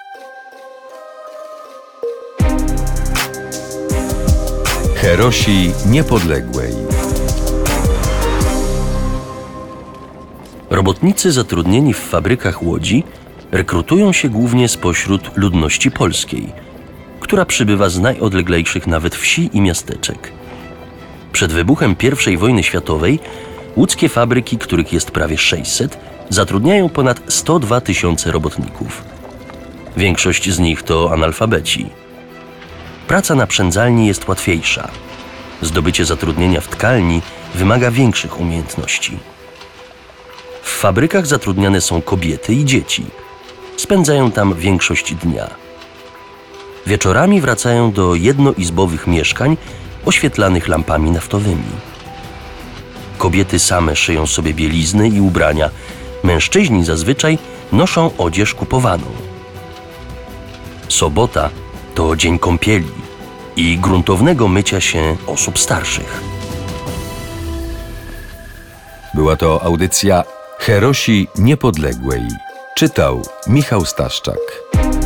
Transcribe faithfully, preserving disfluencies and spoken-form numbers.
Herosi Niepodległej. Robotnicy zatrudnieni w fabrykach Łodzi rekrutują się głównie spośród ludności polskiej, która przybywa z najodleglejszych nawet wsi i miasteczek. Przed wybuchem pierwszej wojny światowej łódzkie fabryki, których jest prawie sześćset, zatrudniają ponad sto dwa tysiące robotników. Większość z nich to analfabeci. Praca na przędzalni jest łatwiejsza. Zdobycie zatrudnienia w tkalni wymaga większych umiejętności. W fabrykach zatrudniane są kobiety i dzieci. Spędzają tam większość dnia. Wieczorami wracają do jednoizbowych mieszkań oświetlanych lampami naftowymi. Kobiety same szyją sobie bielizny i ubrania. Mężczyźni zazwyczaj noszą odzież kupowaną. Sobota to dzień kąpieli i gruntownego mycia się osób starszych. Była to audycja Herosi Niepodległej. Czytał Michał Staszczak.